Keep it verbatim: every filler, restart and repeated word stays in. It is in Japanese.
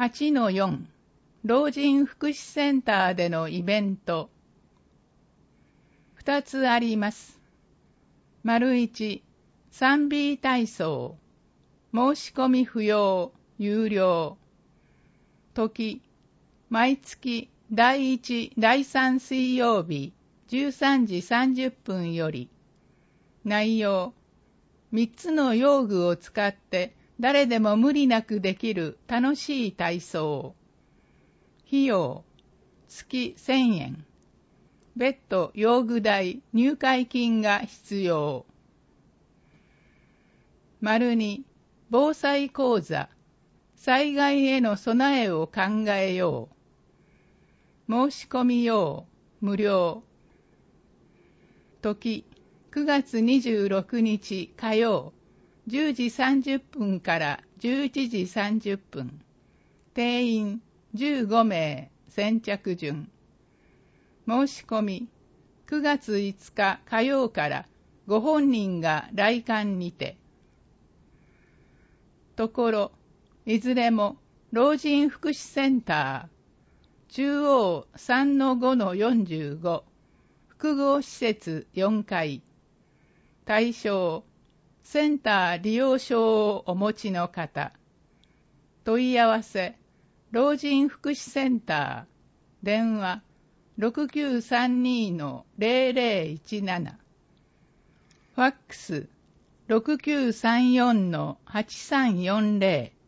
はちのよん 老人福祉センターでのイベント。ふたつあります。丸いち、サンビー体操。申し込み不要、有料。時、毎月だいいち、だいさん水曜日じゅうさんじさんじゅっぷんより。内容、みっつの用具を使って誰でも無理なくできる楽しい体操。費用、月せんえん。別途用具代、入会金が必要。丸に、防災講座、災害への備えを考えよう。申し込み用、無料。時、くがつにじゅうろくにち火曜、じゅうじさんじゅっぷんからじゅういちじさんじゅっぷん。定員じゅうごめい、先着順。申し込み、くがついつか火曜からご本人が来館にて。ところ、いずれも老人福祉センター、中央 さんのごのよんじゅうご、複合施設よんかい。対象、センター利用証をお持ちの方。問い合わせ、老人福祉センター、電話、ろくきゅうさんにのぜろぜろいちなな。ファックス、ろくきゅうさんよんのはちさんよんぜろ。